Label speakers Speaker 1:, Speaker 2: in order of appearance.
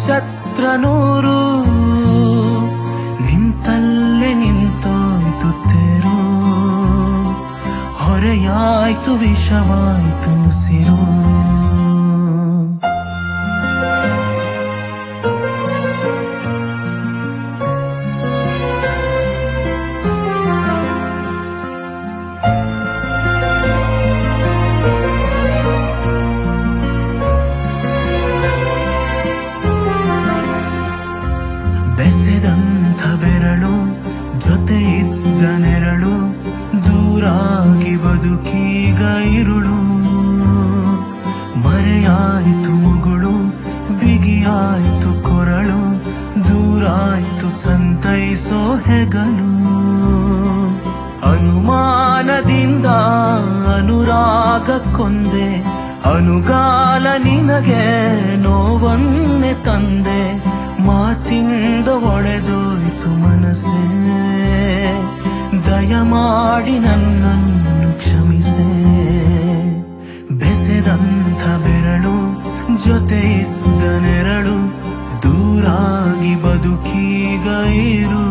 Speaker 1: ನಕ್ಷತ್ರ ನೂರು ನಿಂತಲ್ಲೇ ನಿಂತೋಯ್ತು ತೇರು ಹೊರೆಯಾಯ್ತು ವಿಷವಾಯ್ತು ಸಿರು ಬೆಸೆದಂಥ ಬೆರಳು ಜೊತೆ ಇದ್ದ ನೆರಳು ದೂರಾಗಿ ಬದುಕೀಗ ಇರುಳು ಮರೆಯಾಯಿತು ಮುಗುಳು ಬಿಗಿಯಾಯಿತು ಕೊರಳು ದೂರಾಯಿತು ಸಂತೈಸೋ ಹೆಗಲು ಅನುಮಾನದಿಂದ ಅನುರಾಗಕ್ಕೊಂದೆ ಅನುಗಾಲ ನಿನಗೆ ನೋವನ್ನೆ ತಂದೆ ಮಾತಿಂದ ಒಡೆದೋಯ್ತು ಮನಸ್ಸೇ ದಯಮಾಡಿ ನನ್ನನ್ನು ಕ್ಷಮಿಸೆ ಬೆಸೆದಂಥ ಬೆರಳು ಜೊತೆ ಇದ್ದ ನೆರಳು ದೂರಾಗಿ ಬದುಕೀಗ ಇರು